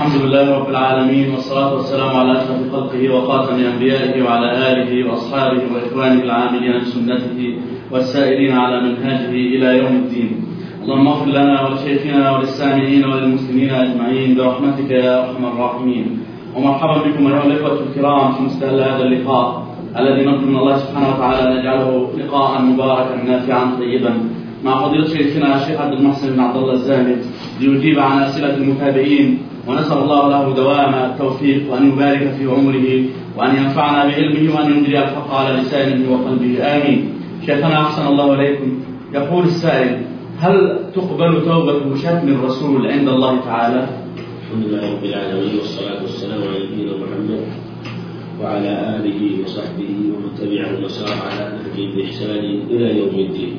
الحمد لله رب العالمين، والصلاة والسلام على أشرف خلقه وخاتم أنبيائه وعلى آله وأصحابه وإخوانه العاملين بسنته والسائرين على منهاجه إلى يوم الدين. اللهم اغفر لنا ولشيخنا وللسامعين وللمسلمين أجمعين برحمتك يا أرحم الراحمين. ومرحبا بكم أيها الإخوة الكرام في مستهل هذا اللقاء الذي نرجو من الله سبحانه وتعالى أن يجعله لقاء مباركا نافعا طيبا مع فضيلة شيخنا الشيخ عبد المحسن بن عبد الله الزاهد ليجيب عن أسئلة المتابعين، ونسأل الله له دوام التوفيق وأن يبارك في عمره وأن ينفعنا بعلمه وأن يجري الحق على لسانه وقلبه، آمين. شيخنا أحسن الله إليكم. يقول السائل: هل تقبل توبة شتم الرسول عند الله تعالى؟ الحمد لله رب العالمين، والصلاة والسلام على نبينا محمد وعلى آله وصحبه ومن تبعهم وسار على نهجهم بإحسان إلى يوم الدين.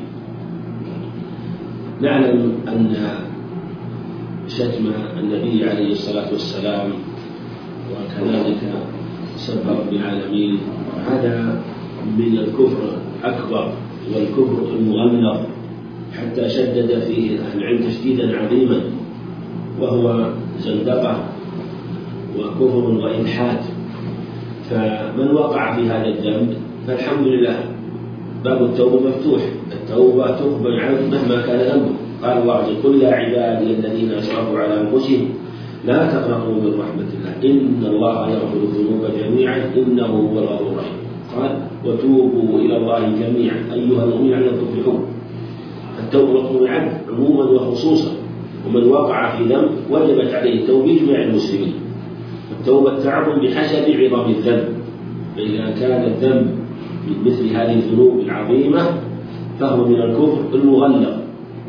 نعلم أن شتم النبي عليه الصلاة والسلام وكذلك سب رب العالمين هذا من الكفر الأكبر والكفر المغلظ، حتى شدد فيه أهل العلم تشديدا عظيما، وهو زندقة وكفر وإلحاد. فمن وقع في هذا الذنب فالحمد لله باب التوبة مفتوح، التوبة تقبل عنه مهما كان ذنبه. قال الله عز وجل: قل يا عبادي الذين أسرفوا على أنفسهم لا تقنطوا من رحمة الله إن الله يغفر الذنوب جميعا إنه هو الغفور الرحيم. قال: وتوبوا إلى الله جميعا أيها المؤمنون لعلكم تفلحون. التوبة مطلوب العبد عموما وخصوصا، ومن وقع في ذنب وجبت عليه التوبة جميع المسلمين. التوبة تعظم بحسب عظم الذنب، فإذا كان الذنب من مثل هذه الذنوب العظيمة فهو من الكفر المغلظ.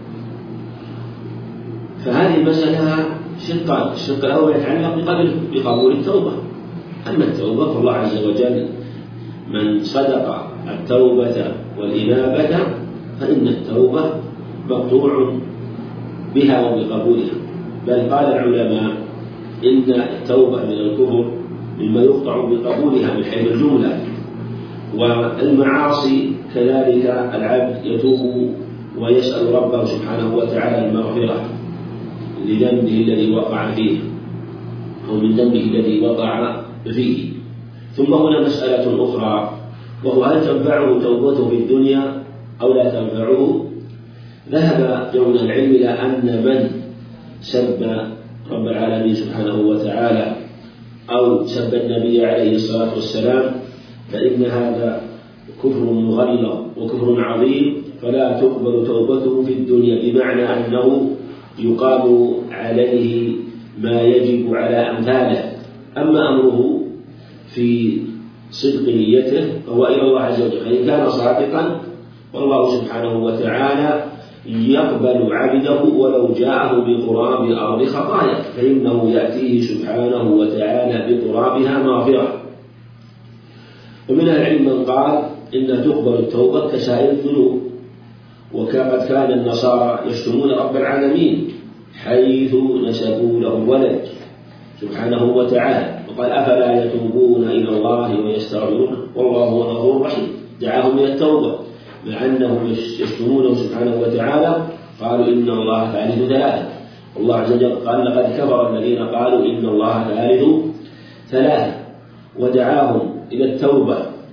فهذه المسألة شقان: الشق الأول يتعلق بقبول التوبة. أما التوبة فالله عز وجل من صدق التوبة والإنابة فإن التوبة مقطوع بها وبقبولها، بل قال العلماء إن التوبة من الكفر مما يقطع بقبولها من حيث الجملة. والمعاصي كذلك العبد يتوب ويسأل ربه سبحانه وتعالى المغفرة لذنبه الذي وقع فيه أو من ذنبه الذي وقع فيه. ثم هنا مسألة أخرى، وهو هل تنفعه توبته في الدنيا أو لا تنفعه؟ ذهب جمع العلم إلى أن من سب رب العالمين سبحانه وتعالى أو سب النبي عليه الصلاة والسلام فإن هذا كفر مغلظ وكفر عظيم، فلا تقبل توبته في الدنيا، بمعنى أنه يقام عليه ما يجب على أمثاله. أما أمره في صدق نيته فهو إلى الله عز وجل، فإن كان صادقا والله سبحانه وتعالى يقبل عبده ولو جاءه بقراب الأرض خطايا، فإنه يأتيه سبحانه وتعالى بقرابها مغفرة. ومن العلم من قال إن تقبل التوبة كسائر الذنوب، وقد كان النصارى يشتمون رب العالمين حيث نسبوا له ولد سبحانه وتعالى، وقال: أفلا يتوبون إلى الله ويستغفرون والله هو الغفور الرحيم. دعاهم إلى التوبة مع أنهم يشتمونه سبحانه وتعالى، قالوا إن الله ثالث ثلاثة. والله عز وجل قال: لقد كفر الذين قالوا إن الله ثالث ثلاثة، ودعاهم إلى التوبة.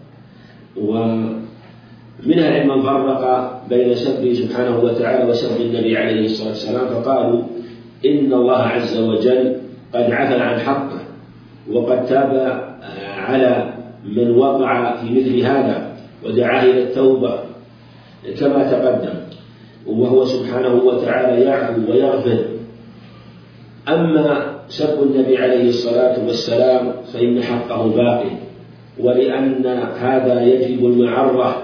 ومن العلم من فرق بين سبه سبحانه وتعالى وسب النبي عليه الصلاة والسلام، فقالوا إن الله عز وجل قد عفى عن حقه وقد تاب على من وقع في مثل هذا ودعاه إلى التوبة كما تقدم، وهو سبحانه وتعالى يعفو ويغفر. أما سب النبي عليه الصلاة والسلام فإن حقه باقي، ولأن هذا يجب المعرة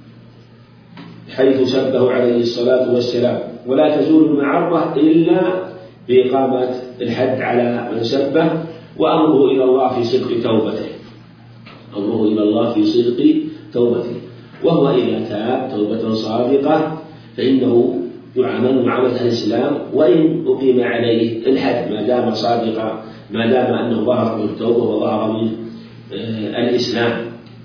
حيث سبه عليه الصلاة والسلام، ولا تزول المعرة إلا بإقامة الحد على من سبه، وأمره إلى الله في صدق توبته، أمره إلى الله في صدق توبته. وهو إذا تاب توبة صادقة فإنه يعامل معاملة الإسلام، وإن أقيم عليه الحد ما دام صادقا، ما دام أنه ظهر من التوبة وظهر من الإسلام.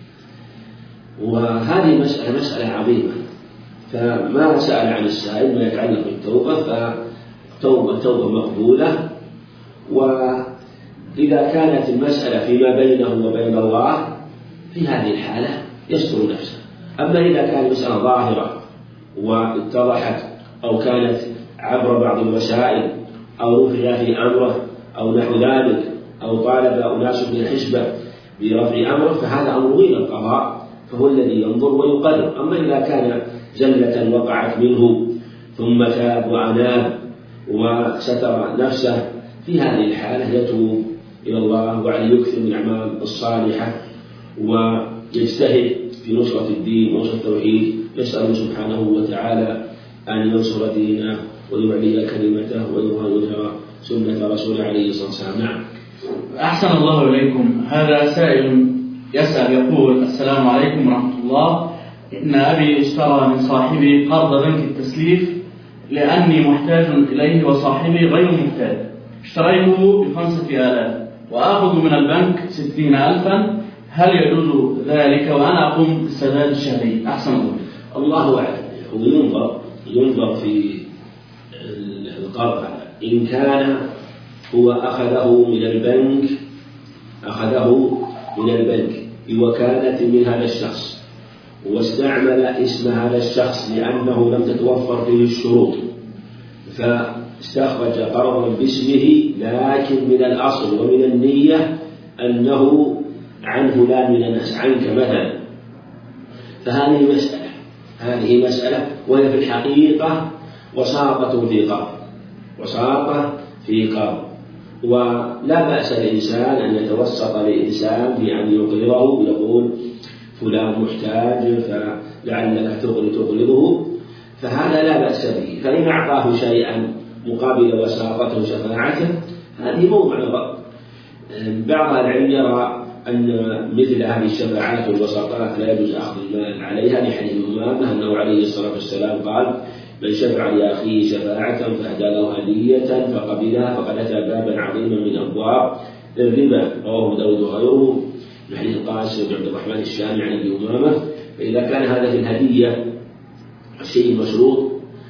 وهذه مسألة عظيمة، فما سأل عن السائل ما يتعلق بالتوبة فتوبة مقبولة. إذا كانت المسألة فيما بينه وبين الله في هذه الحالة يستر نفسه. أما إذا كانت مسألة ظاهرة واتضحت أو كانت عبر بعض الوسائل أو رفع في أمره أو نحو ذلك أو طالب أناس من الحسبة برفع أمره فهذا أمر إلى القضاء، فهو الذي ينظر ويقرر. أما إذا كان زلة وقعت منه ثم تاب وأناب وستر نفسه في هذه الحالة يتوب إلى الله وعليه يكثر من الأعمال الصالحة ويجتهد في نصرة الدين ونصرة التوحيد، يسأل سبحانه وتعالى أن ينصر دينه ويعلي كلمته ويظهر سنة رسوله عليه الصلاة والسلام. نعم. أحسن الله إليكم. هذا سائل يسأل يقول: السلام عليكم ورحمة الله، إن أبي اشترى من صاحبي قرض بنك التسليف لأني محتاج إليه وصاحبي غير محتاج، اشتريته ب5,000 وآخذ من البنك 60,000، هل يجوز ذلك وأنا أقوم بالسداد الشهري؟ أحسن الله أعلم. ينظر في القرض إن كان هو أخذه من البنك بوكالة من هذا الشخص واستعمل اسم هذا الشخص لأنه لم تتوفر فيه الشروط فاستخرج قرضا باسمه، لكن من الأصل ومن النية أنه عن فلان من الناس، عنك مثلا، فهذه مسألة وهي في الحقيقة وساطة في قرض، ولا بأس الإنسان أن يتوسط لإنسان بأن يقرضه، يقول فلان محتاج فلعلك تقرضه، فهذا لا بأس به. فإن أعطاه شيئا مقابل وساطته وشفاعته هذه موضع نظر. بعض العلم يرى أن مثل هذه الشفاعات والوساطات لا يجوز أخذ المال عليها، لحديث أمامة أنه عليه الصلاة والسلام قال: من شفع لأخيه شفاعة فأهدى له هدية فقبلها فقد أتى بابا عظيما من أبواب الربا، رواه داود وغيره من حديث القاسم بن عبد الرحمن الشامي عن أبي أمامة. فإذا كان هذا في الهدية شيء مشروط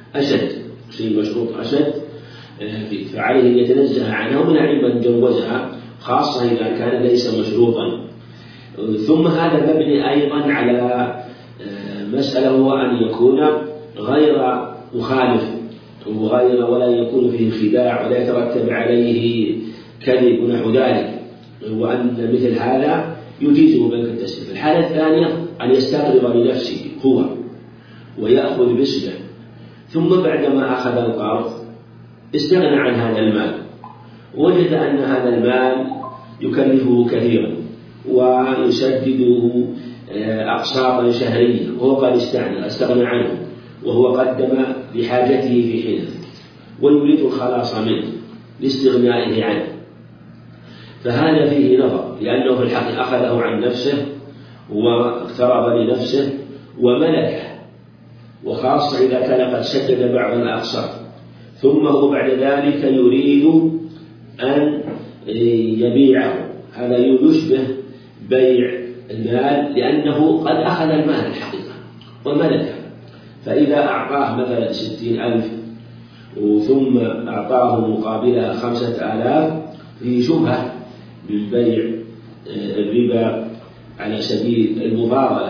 أشد فعليه أن يتنزه عنها، ومن العلم من جوزها خاصة إذا كان ليس مشروطا. ثم هذا مبني أيضا على مسألة هو أن يكون غير مخالف ولا يكون فيه خداع ولا يترتب عليه كذب ونحو ذلك، وأن مثل هذا يجيزه بنك التسليف. الحالة الثانية أن يستقرض لنفسه هو ويأخذ باسمه، ثم بعدما أخذ القرض استغنى عن هذا المال، وجد أن هذا المال يكلفه كثيرا ويسدده أقساطا شهرية وهو قد استغنى عنه وهو قدم لحاجته في حينه ويريد الخلاص منه لاستغنائه عنه، فهذا فيه نظر، لأنه في الحقيقة أخذه عن نفسه واقترض لنفسه وملكه، وخاصة إذا كان قد سدد بعض الأقساط، ثم هو بعد ذلك يريد أن يبيعه. هذا يشبه بيع المال، لأنه قد أخذ المال الحقيقة وملكه، فإذا أعطاه مثلا 60,000 ثم أعطاه مقابلها 5,000 في شبهة من بيع الربا على سبيل المفاضلة،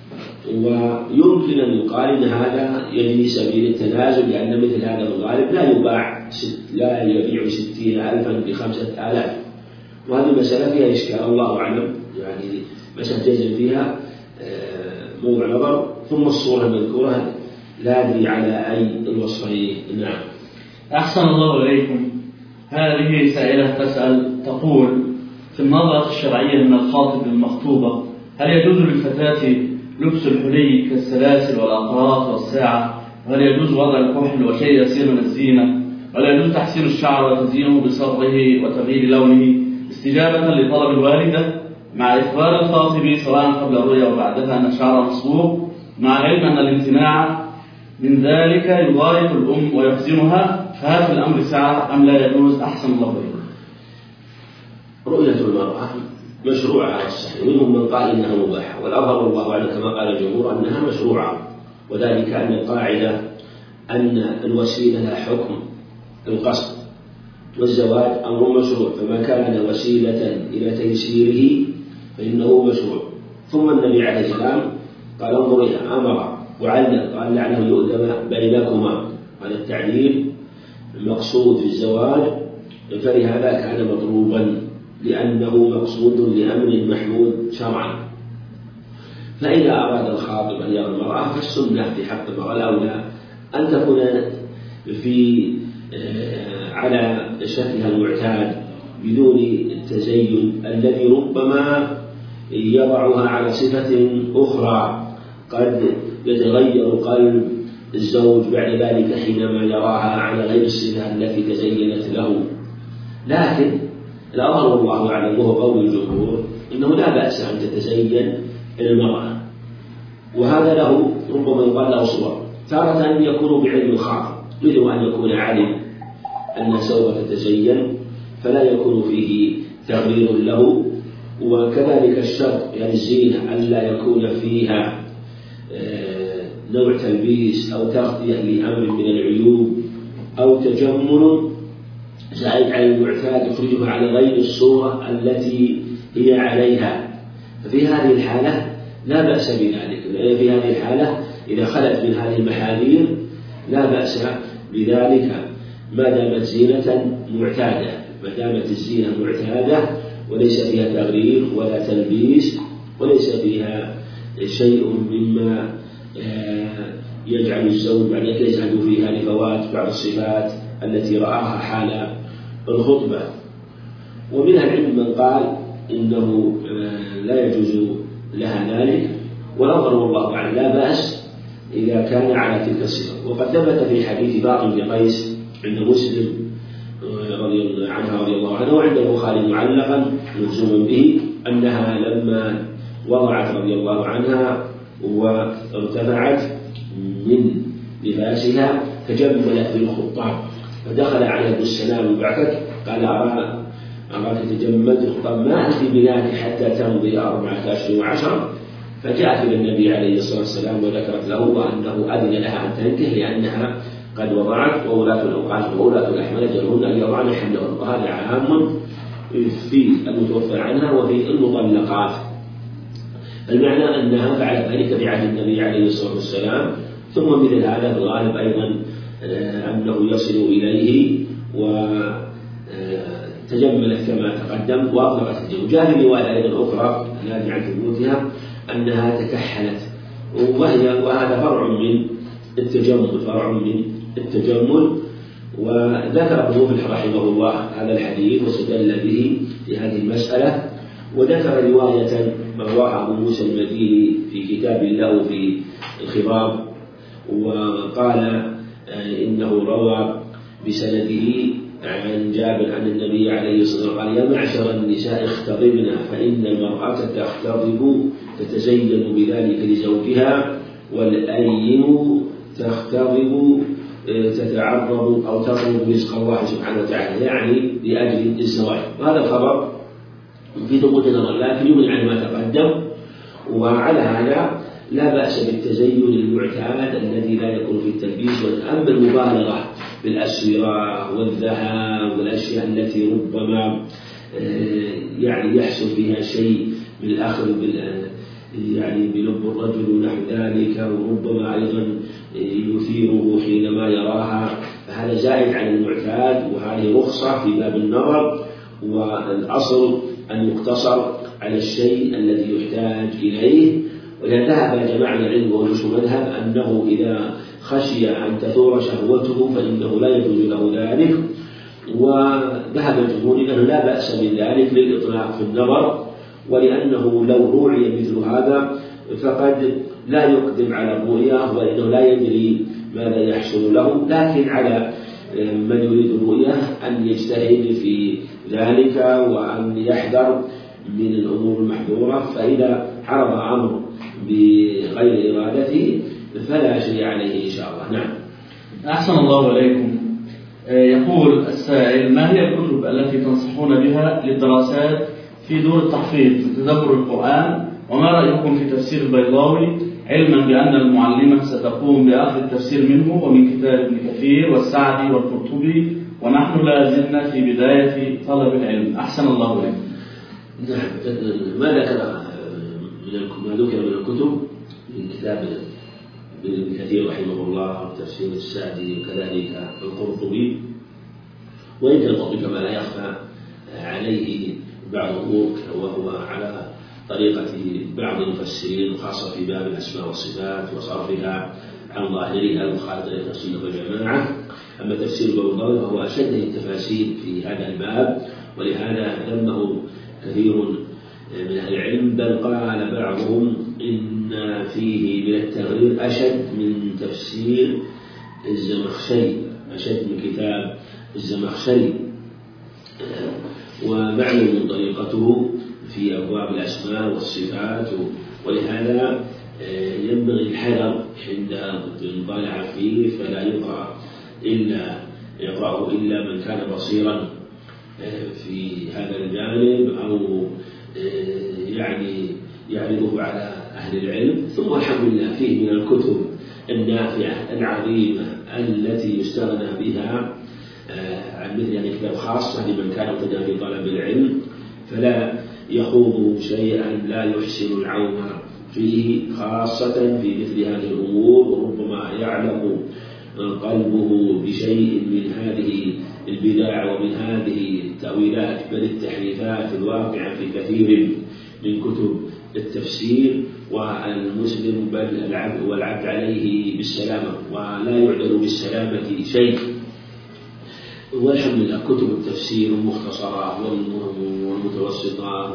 ويمكن أن يقال إن هذا يجري سبيل التنازل، لأن مثل هذا الغالب لا يبيع 60,000 ب5,000، وهذه مسألة فيها إشكال الله أعلم، يعني مسألة جزم فيها موضع نظر. ثم الصورة المذكورة لا أدري على أي الوصفين. نعم. أحسن الله إليكم. هذه سائلة تسأل تقول: في النظرة الشرعية من الخاطب للمخطوبة هل يجوز للفتاة لبس الحلي كالسلاسل والأقراط والساعة؟ وهل يجوز وضع الكحل وشيء يسير من الزينة؟ ولا يجوز تحسين الشعر وتزيينه بصبغه وتغيير لونه استجابة لطلب الوالدة، مع إخبار الخاطب سواء قبل الرؤيا وبعدها أن الشعر مصبوغ، مع العلم أن الامتناع من ذلك يضايق الأم ويحزنها، فهل في الأمر ساعة أم لا يجوز؟ أحسن الله إليكم. رؤية المرأة مشروعة على الصحيح، ومنهم من قال إنها مباحة، والأظهر والله أعلم كما قال الجمهور أنها مشروعة، وذلك أن القاعدة أن الوسيلة لها حكم القصد، والزواج أمر مشروع، فما كان وسيلة إلى تيسيره فإنه مشروع. ثم النبي عليه السلام قال انظر إلى أمر وعلم قال لعله يؤذن بينكما، هذا التعليل المقصود في الزواج، فلهذا كان مطلوبا لأنه مقصود لأمر محمود شرعا. فإذا أراد الخاطب أن يرى المرأة فالسنة في حق المرأة الأولى أن تكون على شكلها المعتاد بدون التزين الذي ربما يضعها على صفة أخرى، قد يتغير قلب الزوج بعد ذلك حينما يراها على غير الصفة التي تزينت له. لكن الأظهر والله أعلم وهو قول الجمهور إنه لا بأس أن تتزين المرأة، وهذا له ربما يقال له صور، تارة أن يكون بعلم الخاطب مثل أن يكون علم أن سوف تتزين فلا يكون فيه تغيير له، وكذلك الشرط يعني الزينة ألا يكون فيها نوع تلبيس أو تغطية لأمر من العيوب أو تجمل زائد على المعتاد يخرجها على غير الصورة التي هي عليها. ففي هذه الحالة لا بأس بذلك، في هذه الحالة إذا خلت من هذه المحاذير لا بأس بذلك ما دامت زينة معتادة، ما دامت الزينة معتادة وليس فيها تغيير ولا تلبيس وليس فيها شيء مما يجعل الزوج بعد ذلك يزهد فيها لفوات بعض الصفات التي رآها حال الخطبة. ومن العلم من قال إنه لا يجوز لها ذلك، والأظهر والله أعلم لا بأس إذا كان على تلك الصفة. وقد ثبت في حديث باقي بن قيس عند مسلم رضي الله عنه وعند البخاري معلقا مجزوما به أنها لما وضعت رضي الله عنها وارتفعت من لباسها تجملت بالخطاب، فدخل عليه بالسلام بعثك قال أراك تجملت الخطاب ما أنت بذلك حتى تمضي 4 أشهر و10. فجاءت إلى النبي عليه الصلاة والسلام وذكرت له أنه أذن لها أن تنكح لأنها قد وضعت، وولاة الأوقات وولاة الأحمال أجلهن أن يضعن حملهن، وهذا عام في المتوفى عنها وفي المطلقات. المعنى أنها فعلت ذلك بعهد النبي عليه الصلاة والسلام. ثم مثل هذا الغالب أيضا أنه يصل إليه وتجملت كما تقدم وأطلقت الجو. جاء في رواية أيضا أخرى التي عن ثبوتها أنها تكحلت، وهذا فرع من التجمل. وذكر ابن مفلح رحمه الله هذا الحديث واستدل به في هذه المسألة، وذكر رواية رواها أبو موسى المديني في كتاب له في الخضاب، وقال إنه روى بسنده عن جابر أن النبي عليه الصلاة والسلام قال: يا معشر النساء اختضبن فإن المرأة تختضب تتزين بذلك لزوجها، والأيم تختضب تتعرض أو تطلب رزق الله سبحانه وتعالى، يعني لأجل الزواج. وهذا الخبر في ثبوت نظر لكن يغني عن ما تقدم. وعلى هذا لا بأس بالتزين المعتاد الذي لا يكون في التلبيس. أما المبالغة بالأسورة والذهب والأشياء التي ربما يعني يحصل فيها شيء من الأخذ يعني بلب الرجل ونحو ذلك، وربما أيضا يثيره حينما يراها، فهذا زائد عن المعتاد، وهذه رخصة في باب النظر. والأصل أن يقتصر على الشيء الذي يحتاج إليه. ولذا ذهب جماعة العلم ونشر مذهب أنه إذا خشي أن تثور شهوته فإنه لا يجوز له ذلك، وذهب الجمهور أنه لا بأس من ذلك للإطلاق في النظر، ولأنه لو روعي مثل هذا فقد لا يقدم على الرؤيا، وإنه لا يدري ماذا يحصل له. لكن على من يريد الرؤيا أن يجتهد في ذلك وأن يحذر من الأمور المحظورة، فإذا عرض أمر بغير إرادته فلا شيء عليه إن شاء الله. نعم. أحسن الله إليكم. يقول السائل: ما هي الكتب التي تنصحون بها للدراسات في دور التحفيظ لتدبر القرآن؟ وما رأيكم في تفسير البيضاوي، علما بأن المعلمة ستقوم بأخذ التفسير منه ومن كتاب ابن كثير والسعدي والقرطبي ونحن لا زلنا في بداية طلب العلم. أحسن الله إليك. نعم. ما ذكر من الكتب من كتاب ابن كثير رحمه الله وتفسير السعدي وكذلك القرطبي، وإن كان القرطبي كما لا يخفى عليه بعض الأمور وهو على طريقة بعض المفسرين خاصة في باب الأسماء والصفات وصرفها عن ظاهرها المخالف لطريقة السنة والجماعة. أما تفسير ابن الضوء فهو أشد التفاسير في هذا الباب، ولهذا ذمه كثير من أهل العلم، بل قال بعضهم إن فيه من التغرير أشد من تفسير الزمخشري، أشد من كتاب الزمخشري، ومعلوم طريقته في أبواب الأسماء والصفات، ولهذا ينبغي الحذر عند المطالعة فيه، فلا يقرأه إلا من كان بصيرا في هذا الجانب أو يعني يعرضه على أهل العلم. ثم الحمد لله فيه من الكتب النافعة العظيمة التي يستغنى بها عن مثل هذه الكتاب، خاصة لمن كان مبتدئا في طلب العلم فلا يخوض شيئا لا يحسن العون فيه، خاصة في مثل هذه الأمور، وربما يعلق قلبه بشيء من هذه البدع ومن هذه التأويلات بل التحريفات الواقعة في كثير من كتب التفسير، والمسلم بل والعبد عليه بالسلامة ولا يعدل بالسلامة شيء. والحمد لله كتب التفسير المختصرة والمتوسطة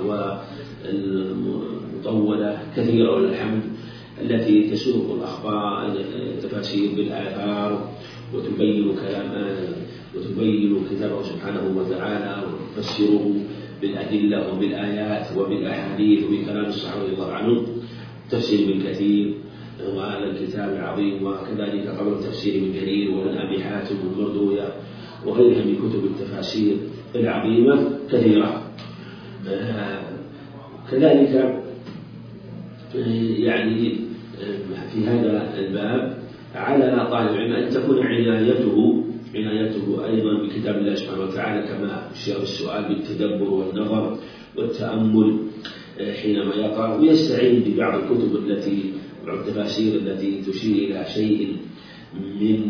والمطولة كثيرة والحمد، التي تسوق الأخبار التفاسير بالآثار وتبين كتابه سبحانه وتعالى وتفسره بالأدلة وبالآيات وبالأحاديث وبكلام الصحابة رضي الله عنهم. تفسير ابن كثير وهذا الكتاب العظيم، وكذلك قبل التفسير من جرير ومن أبي حاتم والمردوية وغيرها من كتب التفاسير العظيمة كثيرة. كذلك يعني في هذا الباب على طالب العلم أن تكون عنايته أيضا بكتاب الله سبحانه وتعالى، كما أشير السؤال بالتدبر والنظر والتأمل حينما يقرأ، ويستعين ببعض الكتب بعض التفاسير التي تشير إلى شيء من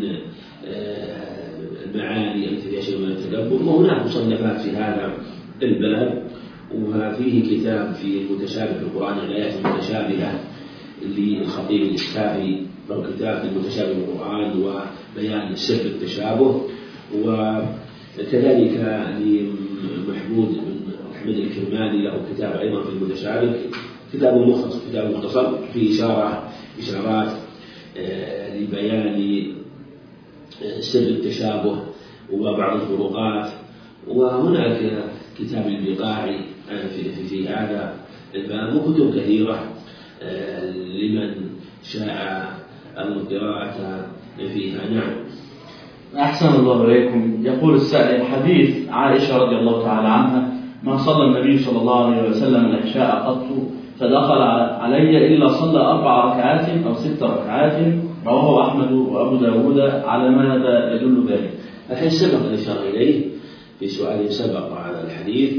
المعاني التي فيها شيء من التدبر. وهناك مصنفات في هذا الباب، وفيه كتاب في المتشابه في القرآن، الآيات المتشابهة للخطيب الإسكافي، أو كتاب المتشابه في القرآن وبيان سر التشابه، وكذلك لمحمود بن أحمد الكرماني له كتاب أيضا في المتشابه، كتاب مختصر في إشارات لبيان سر التشابه وبعض الفروقات. وهناك كتاب البقاعي في هذا الباب، وكتب كثيرة لمن شاء القراءة فيها. نعم. أحسن الله إليكم. يقول السائل: حديث عائشة رضي الله تعالى عنها: ما صلى النبي صلى الله عليه وسلم العشاء قط فدخل علي إلا صلى 4 ركعات أو 6 ركعات، رواه أحمد وأبو داود، على ماذا يدل ذلك؟ الحين سبق الإشارة إليه في سؤال سبق على الحديث،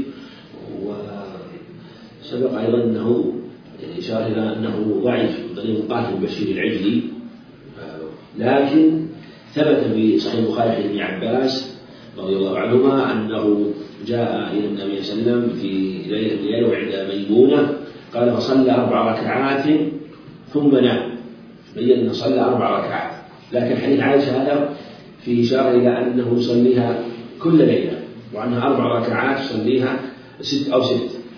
وسبق أيضا أنه إشارة إلى أنه ضعيف من طريق قاتل بشير العجلي، لكن ثبت في صحيح البخاري عن ابن عباس رضي الله عنهما أنه جاء إلى النبي صلى الله عليه وسلم في ليلة من الليل وعند ميمونة، قال فصلى 4 ركعات ثم نام، بين أنه صلى 4 ركعات. لكن حديث عائشة هذا فيه إشارة إلى أنه يصليها كل ليلة، وعنها 4 ركعات يصليها 6 أو 6،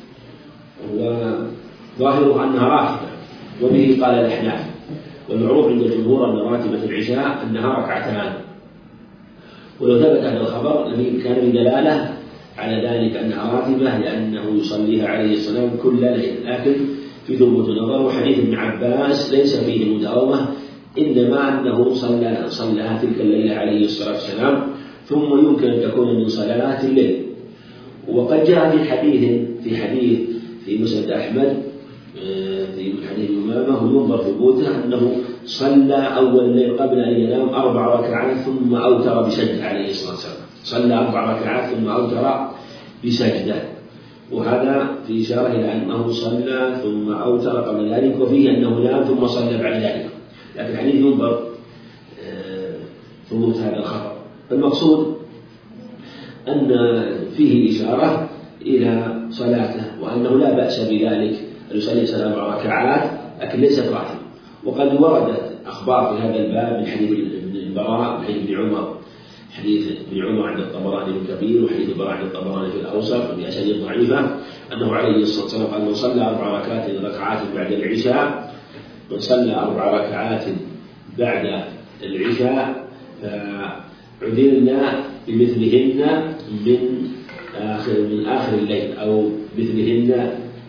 وظاهره أنها راتبة، وبه قال الأحناف. والمعروف عند الجمهور أن راتبة العشاء أنها 2 ركعتان، ولو ثبت هذا الخبر كان بدلالة على ذلك أنها راتبة، لأنه يصليها عليه السلام كل ليلة. لكن في ثبوت النظر، وحديث ابن عباس ليس فيه مداومة، إنما أنه صلى تلك الليلة عليه الصلاة والسلام، ثم يمكن أن تكون من صلاة الليل. وقد جاء في حديث في مسند أحمد في حديث أمامة وينظر ثبوته أنه صلى أول الليل قبل أن ينام 4 ركعات ثم أوتر بسجدة عليه الصلاة والسلام. صلى 4 ركعات ثم أوتر بسجدة، وهذا في إشارة إلى أنه صلى ثم أوتر قبل ذلك، وفيه أنه نام ثم صلى بعد ذلك، لكن الحديث ينظر ثبوت هذا الخبر. فالمقصود أن فيه إشارة إلى صلاته، وأنه لا بأس بذلك أن يصلي 7 ركعات لكن ليست راتبة. وقد وردت أخبار في هذا الباب من حديث ابن البراء وحديث ابن عمر، حديث ابن عمر عند الطبراني الكبير وحديث البراء عند الطبراني في الأوسط بأسانيد ضعيفة، أنه عليه الصلاة والسلام قال: من صلى 4 ركعات بعد العشاء، من صلى 4 ركعات بعد العشاء فعذرنا بمثلهن من آخر الليل، أو مثلهن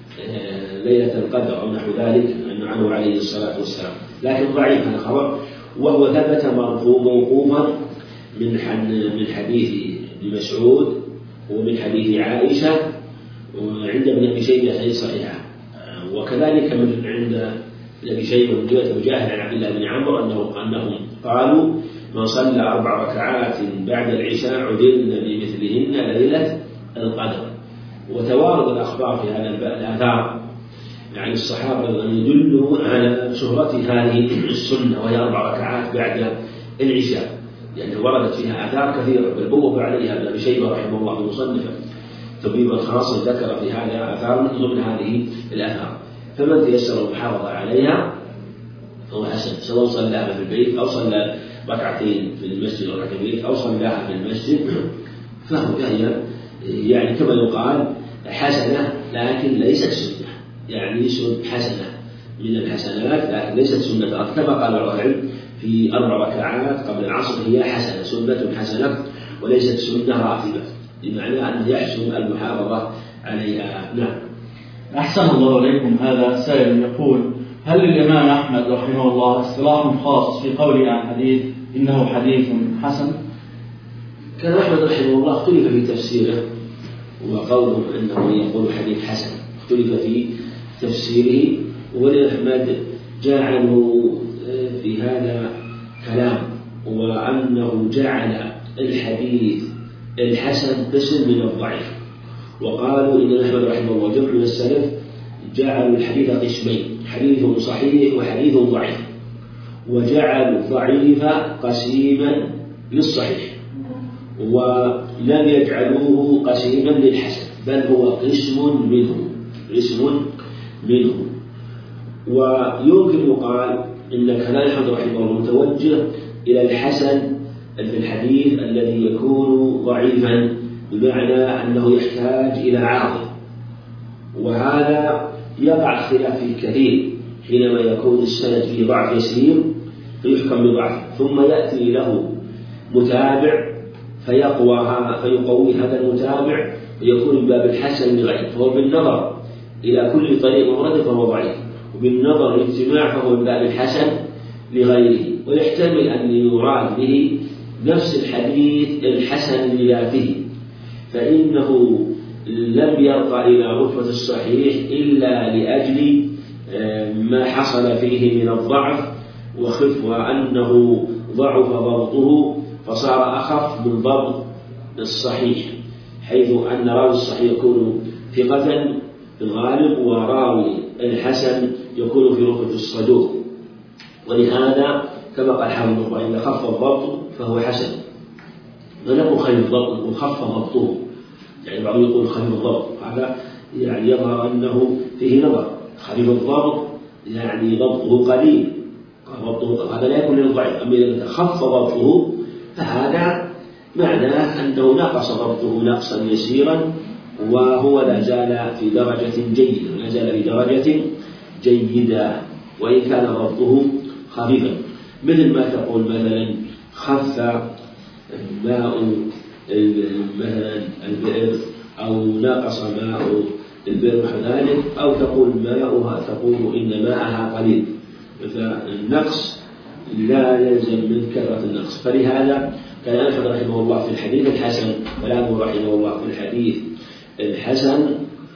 ليلة القدر أو نحو ذلك، عنه عليه الصلاة والسلام. لكن ضعيف هذا الخبر، وهو ثبت موقوفا من حديث ابن مسعود ومن حديث عائشة وعند ابن أبي شيبة في صحيحة، وكذلك من عند ابن شيبة من رواية مجاهد عن عبد الله بن عمرو أنهم قالوا: من صلى 4 ركعات بعد العشاء عذرنا بمثلهن ليلة القدر. وتوارد الأخبار في هذا الآثار عن الصحابة أن يدلوا على شهرة هذه السنة، وهي 4 ركعات بعد العشاء، لأنه وردت فيها آثار كثيرة، بل بوب عليها ابن أبي شيبة رحمه الله مصنفا تبيبا خاصا ذكر في هذا آثار من ضمن هذه الآثار. فمن تيسر المحافظة عليها فهو حسن، سواء صلاها في البيت أو صلى ركعتين في المسجد أو ركعتين أو صلاها في المسجد، فهو يعني كما يقال حسنة لكن ليست سنة، يعني حسنة من الحسنات لكن ليست سنة، كما قال العلم في 4 ركعات قبل العصر هي حسنة، سنة حسنة وليست سنة راتبة، بمعنى أن يحسن المحافظة عليها. نعم. أحسن الله إليكم. هذا سائل يقول: هل للإمام أحمد رحمه الله اصطلاح خاص في قوله عن حديث إنه حديث حسن؟ كان أحمد رحمه الله اختلف في تفسيره، وقوله أنه يقول حديث حسن اختلف في تفسيره، ولأحمد جعلوا في هذا كلام، وأنه جعل الحديث الحسن قسم من الضعيف، وقالوا إن أحمد رحمه الله جمع من السلف جعلوا الحديث قسمين: حديث صحيح وحديث ضعيف، وجعلوا الضعيف قسيما للصحيح، ولم يجعلوه قسيما للحسن، بل هو قسم منه. ويمكن يقال إن كلام أحمد رحمه الله متوجه إلى الحسن في الحديث الذي يكون ضعيفا، بمعنى أنه يحتاج إلى عاضد، وهذا يقع خلاف فيه كثير حينما يكون السند فيه ضعف يسير فيحكم بضعف، ثم يأتي له متابع فيقوي هذا المتابع ويكون من باب الحسن لغيره، فهو بالنظر إلى كل طريق مفرد فهو ضعيف، وبالنظر للاجتماع فهو من باب الحسن لغيره، ويحتمل أن يراد به نفس الحديث الحسن لذاته، فإنه لم يرقى إلى رتبة الصحيح إلا لأجل ما حصل فيه من الضعف وأنه ضعف ضبطه فصار أخف من ضبط الصحيح، حيث أن راوي الصحيح يكون ثقة في الغالب، وراوي الحسن يكون في رتبة الصدوق. ولهذا كما قال حافظ الله: إذا خف الضبط فهو حسن، ولم خفف الضبط وخف ضبطه، يعني بعضهم يقول خفيف الضبط، هذا يعني يظهر أنه فيه نظر. خفيف الضبط يعني ضبطه قليل، هذا لا يكون للضعيف. أما إذا خف ضبطه فهذا معناه أنه نقص ضبطه نقصا يسيرا، وهو لا زال في درجة جيدة، وإن كان ضبطه خفيفا، مثل ما تقول مثلا خف ماء مثلا البئر، أو نقص ماء البئر كذلك، أو تقول إن ماءها قليل، فالنقص لا يلزم من كثرة النقص. فلهذا كان أحمد رحمه الله في الحديث الحسن، كلامه رحمه الله في الحديث الحسن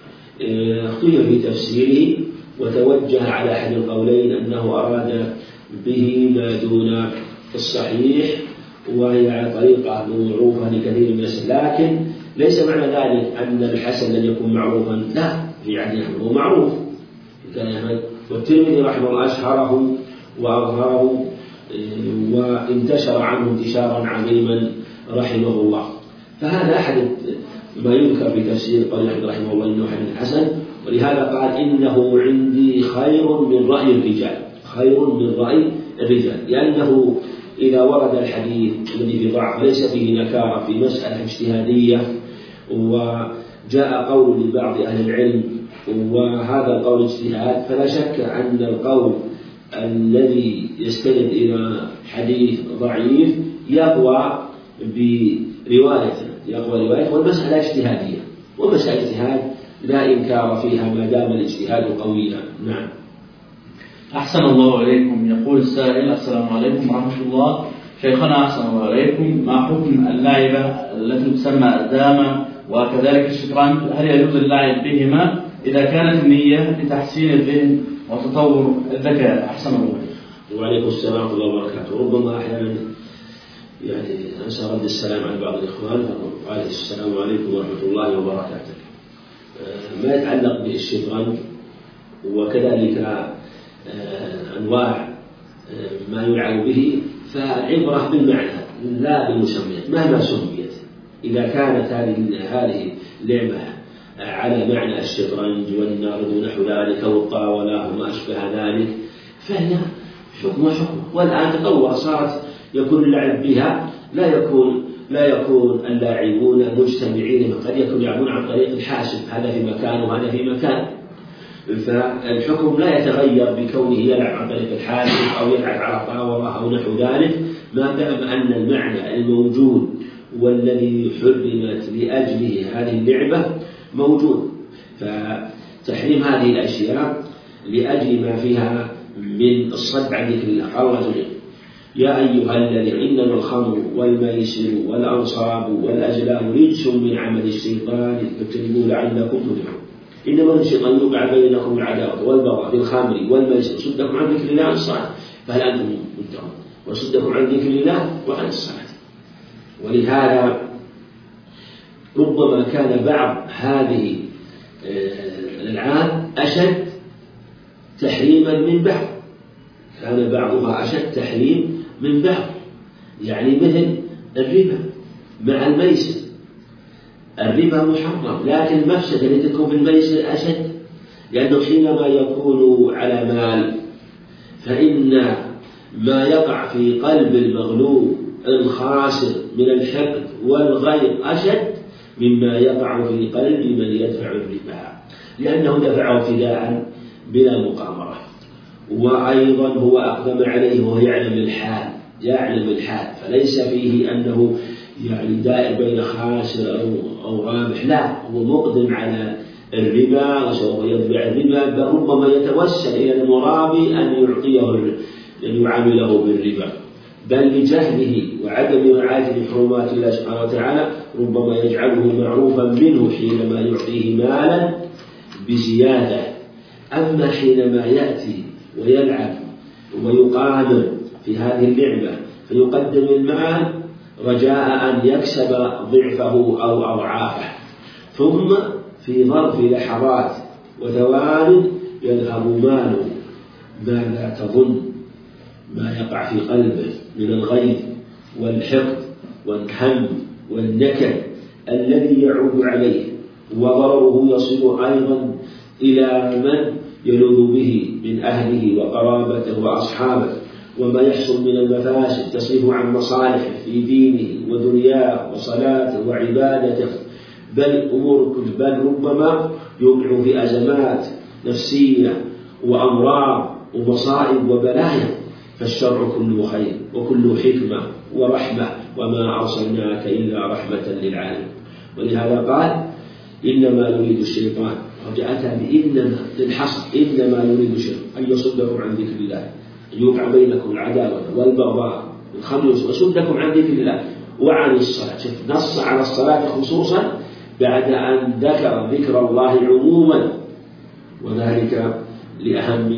اختلف في تفسيره، وتوجه على أحد القولين أنه أراد به ما دون الصحيح، وهي على طريقة معروفة لكثير من الناس، لكن ليس معنى ذلك أن الحسن لن يكون معروفا، لا، في عهد أحمد هو معروف كان أحمد، والترمذي رحمه الله أشهره وأظهره وانتشر عنه انتشارا عظيما رحمه الله. فهذا أحد ما يذكر في تفسير قول أحمد رحمه الله إنه حديث حسن، ولهذا قال إنه عندي خير من رأي الرجال، خير من رأي الرجال، لأنه إذا ورد الحديث الذي في ضعف ليس فيه نكارة في مسألة اجتهادية، وجاء قول لبعض أهل العلم وهذا القول اجتهاد، فلا شك أن القول الذي يستند إلى حديث ضعيف يقوى بروايته، والمسألة اجتهادية، ومسألة اجتهاد لا إنكار فيها ما دام الاجتهاد قويا. نعم. أحسن الله عليكم. يقول السائل: السلام عليكم ورحمة الله، شيخنا أحسن الله عليكم، ما حكم اللعبة التي تسمى الدامة وكذلك الشطرنج؟ هل يجوز اللعب بهما إذا كانت النية لتحسين الذهن وتطور الذكاء؟ أحسن الله. وعليكم السلام ورحمة الله وبركاته. ربما أحيانا أنسى رد السلام على بعض الإخوان، فقال السلام عليكم ورحمة الله وبركاته. ما يتعلق بالشطرنج وكذلك أنواع ما يلعب به، فعبرة بالمعنى لا بالمسميات مهما سميت. إذا كانت هذه اللعبة على معنى الشطرنج والنرد ونحو ذلك والطاولة وما أشبه ذلك فهي حكم. والآن تطور، صارت يكون اللعب بها لا يكون اللاعبون مجتمعين، قد يكون يلعبون عن طريق الحاسب، هذا في مكان وهذا في مكان، فالحكم لا يتغير بكونه يلعب عن طريق الحاسب أو يلعب على طاولة أو نحو ذلك، ما دام أن المعنى الموجود والذي حرمت لأجله هذه اللعبة موجود. فتحريم هذه الأشياء لأجل ما فيها من الصد عن ذكر الله. قال الله تعالى: يا أيها الذين إنما الخمر والميسر والأنصاب والأزلام رجس من عمل الشيطان فاجتنبوه لعلكم تفلحون. إنما الشيطان يوقع بينكم العداوة والبغضاء في الخمر والميسر وصدكم عن ذكر الله عن الصلاة فهل أنتم منتهون، وصدكم عن ذكر الله وعن الصلاة. ولهذا ربما كان بعض هذه الألعاب أشد تحريما من بعض، كان بعضها أشد تحريم من بعض، يعني مثل الربا مع الميسر. الربا محرم، لكن المفسدة التي تكون في الميسر أشد، لأنه حينما يكون على مال فإن ما يقع في قلب المغلوب الخاسر من الحقد والغيظ أشد مما يقع في قلب من يدفع الربا، لأنه دفعه ابتداء بلا مقامرة، وأيضا هو أقدم عليه وهو يعلم الحال، فليس فيه أنه دائر بين خاسر أو رابح، لا، هو مقدم على الربا وسوف يتبع الربا، بل ربما يتوسل إلى المرابي أن يعامله بالربا، بل لجهله وعدم رعاية حرمات الله سبحانه وتعالى ربما يجعله معروفا منه حينما يعطيه مالا بزيادة. أما حينما يأتي ويلعب ويقامر في هذه اللعبة فيقدم المال رجاء أن يكسب ضعفه أو أضعافه، ثم في ظرف لحظات وثوان يذهب ماله. ماذا تظن ما يقع في قلبه من الغيظ والحقد والهم والنكد الذي يعود عليه، وضرره يصل أيضا إلى من يلوذ به من أهله وقرابته وأصحابه، وما يحصل من المفاسد تصرف عن مصالحه في دينه ودنياه وصلاته وعبادته، بل ربما يوقع في أزمات نفسية وأمراض ومصائب وبلايا. فالشرع كله خير وكله حكمة ورحمة، وما أرسلناك إلا رحمة للعالمين. ولهذا قال: إنما يريد الشيطان، وجاءتها بإنما للحصر، إنما يريد الشيطان أن يصدكم عن ذكر الله، أن يوقع بينكم العداوة والبغضاء والخمر وصدكم عن ذكر الله وعن الصلاة. شوف، نص على الصلاة خصوصا بعد أن ذكر الله عموما، وذلك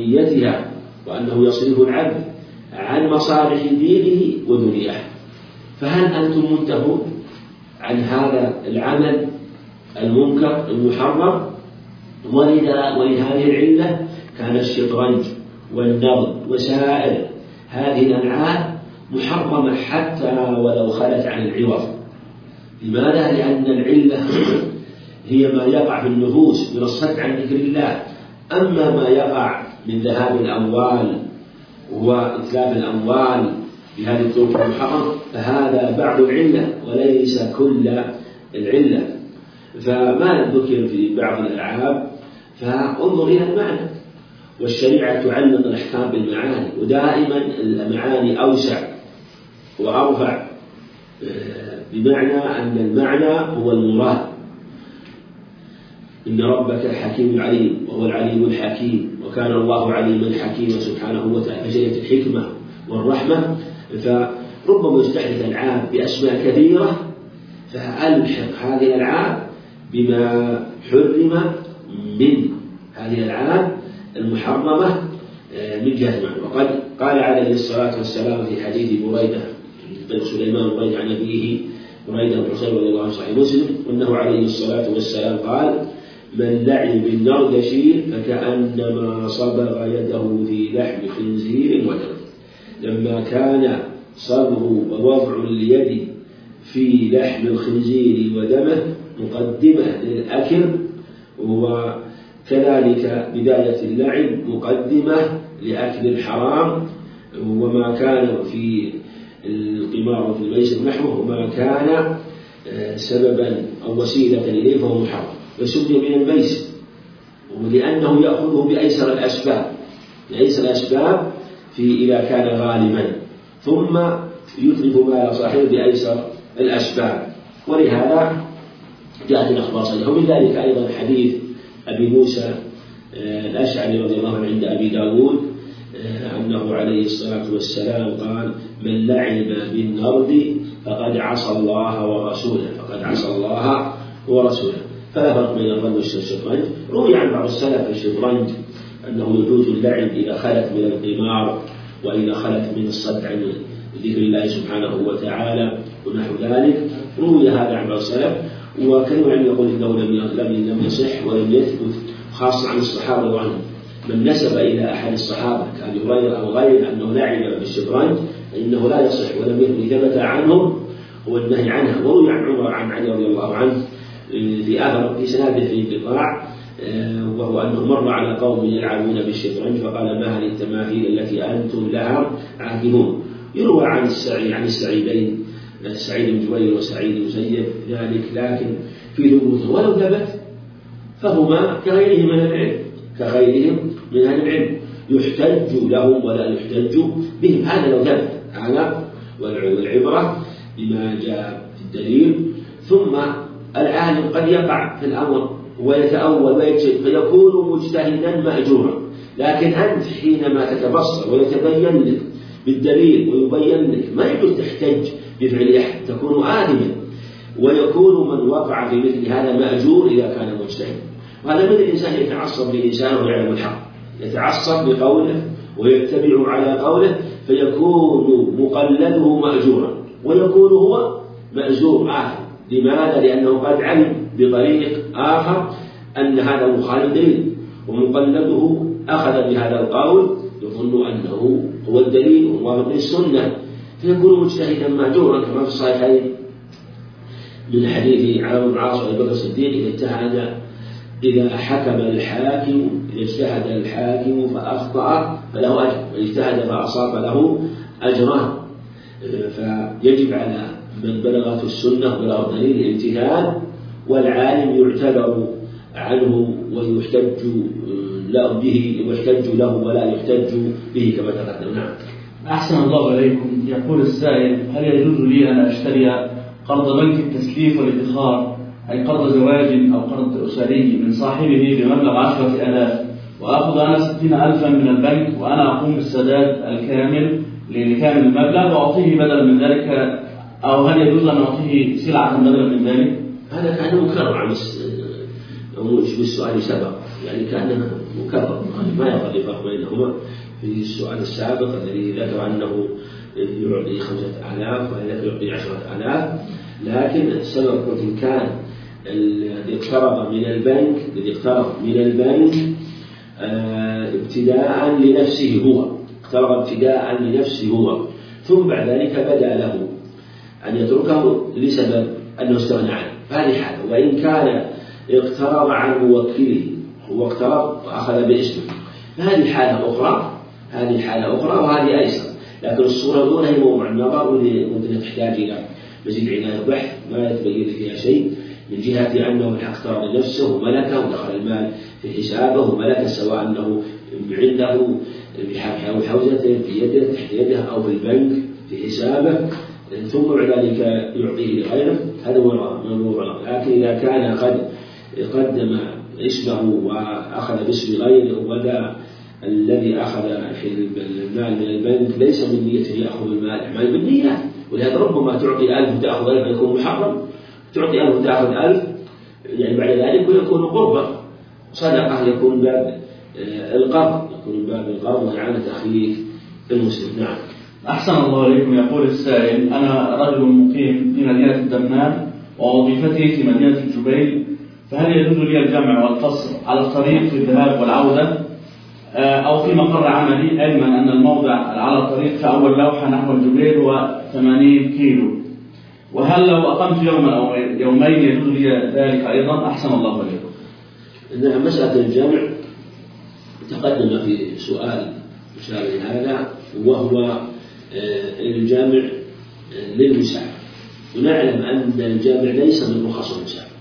لأهميتها وأنه يصرف العبد عن مصالح دينه ودنياه. فهل أنتم منتهون عن هذا العمل المنكر المحرم؟ ولهذه العلة كان الشطرنج والنرد وسائر هذه الألعاب محرمة حتى ولو خلت عن العوض. لماذا؟ لأن العلة هي ما يقع في النفوس من الصد عن ذكر الله. أما ما يقع من ذهاب الأموال وإتلاف الأموال بهذه الطرق المحرمة فهذا بعض العلة وليس كل العلة. فما ذكر في بعض الألعاب فانظر إلى المعنى، والشريعة تعلق الأحكام بالمعاني، ودائما المعاني أوسع وأرفع، بمعنى أن المعنى هو المراد. إن ربك حكيم عليم وهو العليم الحكيم وكان الله عليما حكيما سبحانه وتعالى، فجاءت الحكمة والرحمة. فربما يستحدث الألعاب بأسماء كثيرة فألحق هذه الألعاب بما حرم من هذه الألعاب المحرمة من جهة المعنى. وقد قال عليه الصلاة والسلام في حديث بريدة بن سليمان بريدة عن أبيه بريدة بن حصين رضي الله عنه صحيح مسلم أنه عليه الصلاة والسلام قال: من لعب بالنردش فكأنما صبغ يده في لحم خنزير ودم. لما كان صبغ ووضع اليد في لحم الخنزير ودمه مقدمة للأكل، وكذلك بداية اللعب مقدمة لأكل الحرام، وما كان في القمار وفي الميسر نحوه وما كان سببا أو وسيلة إليه فهو محرم، وسمي من الميسر ولأنه يأخذه بأيسر الأسباب إذا كان غالبا، ثم يتلف مال صاحبه بأيسر الأسباب. ولهذا جاءت الأخبار صحيحة. ومن ذلك أيضا حديث أبي موسى الأشعري رضي الله عنه عند أبي داود أنه عليه الصلاة والسلام قال: من لعب بالنرد فقد عصى الله ورسوله. فلا فرق بين الرمي والشطرنج. روي عن بعض السلف في الشطرنج أنه يجوز اللعب إذا خلت من القمار وإذا خلت من الصد عن ذكر الله سبحانه وتعالى ونحو ذلك. روي هذا عن بعض السلف، وكانوا يعني يقول إنه لم يصح ولم يثبت، خاصة عن الصحابة وعنهم. من نسب إلى أحد الصحابة كأبي هريرة أو غيره أنه لعب بالشطرنج فإنه لا يصح ولم يثبت. ثبت عنهم هو النهي عنها. وروي عن عمر عن علي رضي الله عنه في آخر في سنده في انقطاع، وهو أنه مر على قوم يلعبون بالشطرنج فقال: ما هذه التماثيل التي أنتم لها عاكفون. يروى عن السعيدين سعيد بن جبير وسعيد بن مسيب ذلك، لكن في ثبوته ولو ثبت فهما كغيرهم من أهل العلم يحتج لهم ولا يحتج بهم. هذا لو ثبت هذا، والعبرة بما جاء في الدليل. ثم العالم قد يقع في الأمر ويتأول ويجتهد فيكون مجتهدا مأجورا، لكن أنت حينما تتبصر ويتبين لك بالدليل ويبين لك ما يجوز تحتج بفعل أحد تكون آثما، ويكون من وقع في مثل هذا مأجور إذا كان مجتهدا. وهذا مثل الإنسان يتعصب لإنسان ويعلم الحق، يتعصب بقوله ويتبع على قوله فيكون مقلده مأجورا ويكون هو مأجور آثم. لماذا؟ لأنه قد علم بطريق آخر أن هذا مخالف دليل، ومقلده أخذ بهذا القول يظن أنه هو الدليل وموافق للسنة، فيكون مجتهدا مأجورا، كما في الصحيحين من حديث عمرو بن العاص وأبي بكر الصديق: إذا اجتهد الحاكم فأخطأ فله أجر، واجتهد فأصاب له أجران. فيجب على من بلغته السنة بلغ دليل الاجتهاد، والعالم يعتبر عنه ويحتج له ولا يحتج به كما تقدم. نعم. أحسن الله إليكم. يقول السائل: هل يجوز لي أن أشتري قرض بنك التسليف والادخار، أي قرض زواج أو قرض أسري من صاحبه بمبلغ 10,000، وأخذ أنا 60,000 من البنك وأنا أقوم بالسداد الكامل لكامل المبلغ وأعطيه بدلا من ذلك، أو هل يجوز أن أعطيه سلعة بدلا من ذلك؟ هذا كان مكرر بالسؤال سبق، يعني كأنه مكرر، ما يظهر الفرق بينهما. في السؤال السابق الذي ذكر أنه يعطي 5000 وهذا يعطي 10,000، لكن السبب إن كان الذي اقترض من البنك ابتداء لنفسه هو، اقترض ابتداء لنفسه هو، ثم بعد ذلك بدا له أن يتركه لسبب أنه استغنى عنه، فهذه حالة. وإن كان اقترض عن موكله، هو اقترض وأخذ باسمه، فهذه حالة أخرى وهذه أيسر. لكن الصورة الأولى هي موضوع النظر، والتي تحتاج إلى مزيد عناية بحث ما يتبين فيها شيء، من جهة أنه اقترض نفسه وملكه ودخل المال في حسابه وملكه، سواء أنه عنده بحوزته في يده تحت يده أو في البنك في حسابه، ثم بعد ذلك يعطيه لغيره، هذا هو الموضوع. لكن إذا كان قد قدم اسمه وأخذ باسم غيره، وذا الذي أخذ المال من البنك ليس من نيته يأخذ المال بالنيات، ولهذا ربما تعطي 1000 وتأخذ 1000 يكون محرم، تعطي 1000 وتأخذ 1000 يعني بعد ذلك ويكون قربة صدقة، يكون باب القرض، وإعانة أخيك المسلم. نعم. أحسن الله إليكم. يقول السائل: أنا رجل مقيم في مدينة الدمام ووظيفتي في مدينة الجبيل، فهل يجوز لي الجمع والقصر على الطريق في الذهاب والعودة أو في مقر عملي، علما أن الموضع على الطريق في أول لوحة نحو الجبيل هو 80 كيلو، وهل لو أقمت يوما أو يومين يجوز لي ذلك أيضا؟ أحسن الله إليكم. نعم. مسألة الجمع تقدم في سؤال مشابه هذا، وهو الجامع للمسافر. ونعلم أن الجامع ليس من رخص المسافر،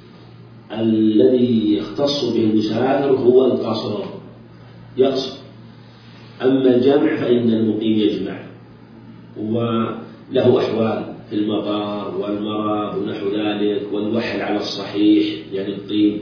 الذي يختص به المسافر هو القصر، يقصر. أما الجامع فإن المقيم يجمع، وله أحوال في المطار والمرض ونحو ذلك، والوحل على الصحيح يعني الطين،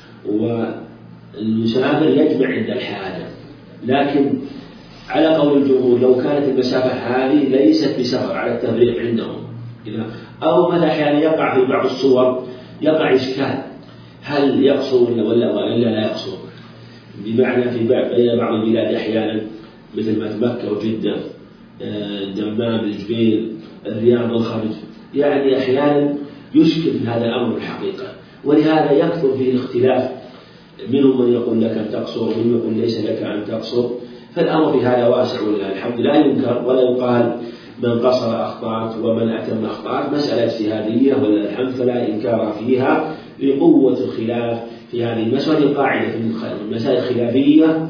والمسافر يجمع عند الحاجة. لكن على قول الجمهور لو كانت المسافة هذه ليست بسفر على التفريق عندهم، أو مثلا أحيانا يقع في بعض الصور يقع إشكال، هل يقصر ولا لا يقصر؟ بمعنى في بين بعض البلاد أحيانا مثل مكة وجدة، الدمام، الجبيل، الرياض، الخرج، يعني أحيانا يشكل في هذا الأمر الحقيقة، ولهذا يكثر فيه الاختلاف، منهم من يقول لك أن تقصر ومن يقول ليس لك أن تقصر. فالأمر في هذا واسع ولله الحمد، لا ينكر ولا يقال من قصر أخطأت ومن أتم أخطأت، مسألة اجتهادية ولله الحمد فلا إنكار فيها لقوة الخلاف في هذه المسألة. قاعدة في المسائل الخلافية